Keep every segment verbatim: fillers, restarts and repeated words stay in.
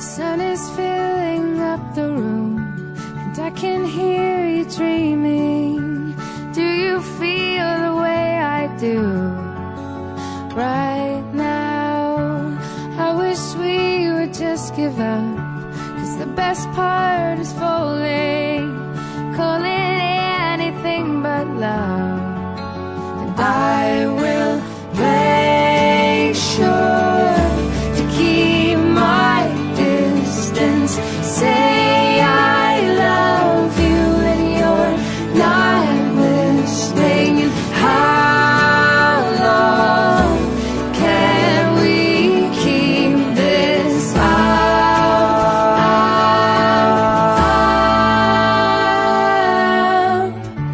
sun is filling up the room, and I can hear you dreaming. Do you feel the way I do right now? I wish we would just give up, 'cause the best part is falling, calling anything but love. And I will make sure to keep my distance. Say I love you and you're not listening. And how long can we keep this up?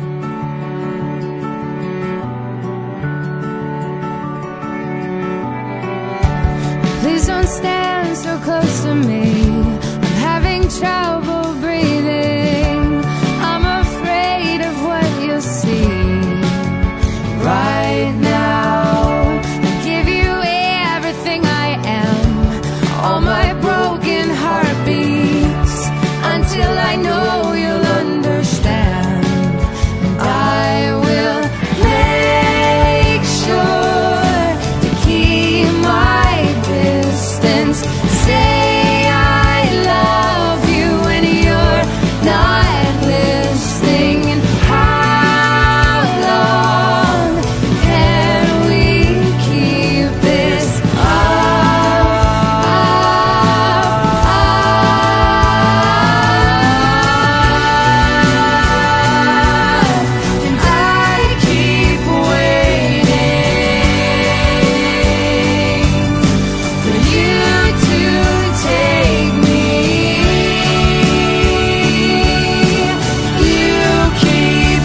Please don't stand so close to me. I'm having trouble breathing. I'm afraid of what you'll see right now. I give you everything I am, all my broken heartbeats, until I know you'll understand. And I will make sure to keep my distance. Say I love you when you're not listening. And how long can we keep this up? And I keep waiting for you to take me. You keep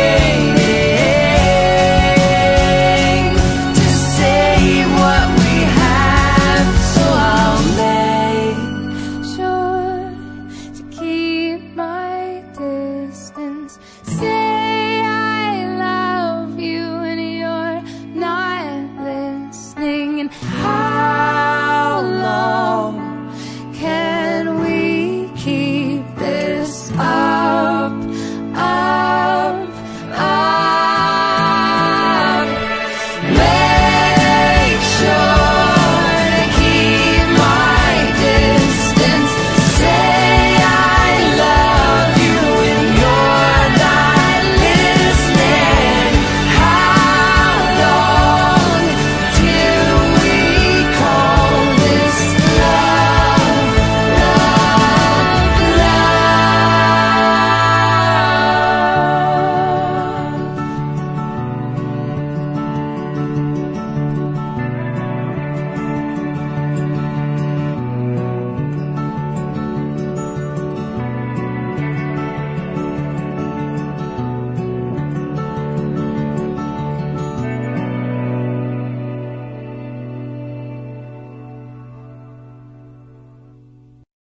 waiting to say what we have, so I'll make sure to keep my distance. Say I love you and you're not listening. And how